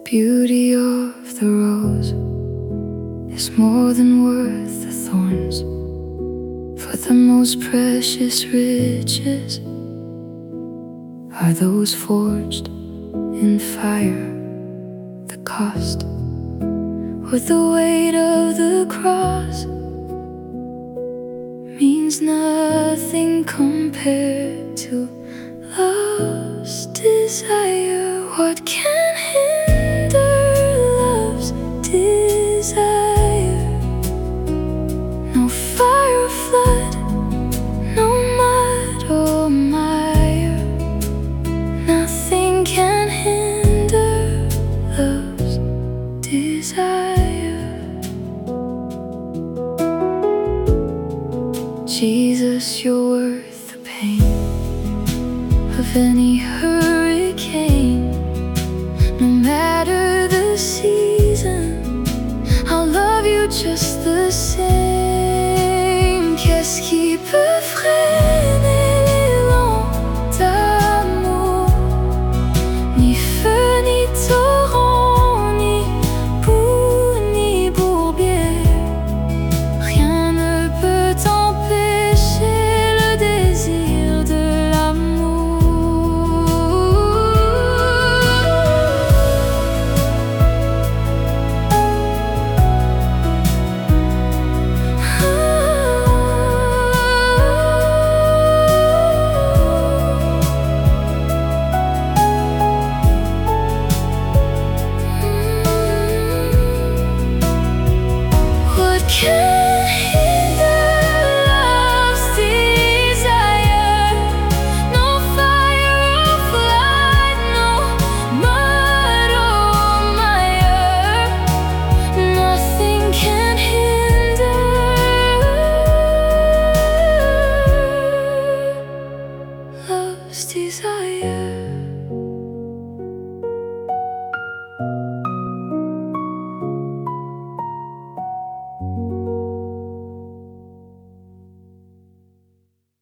beauty of the rose is more than worth the thorns, for the most precious riches are those forged in fire. The cost or the weight of the cross means nothing compared to love's desire. What can hinder love's desire? No fire or flood, no mud or mire, nothing can hinder love's desire. Jesus, you're worth the pain of any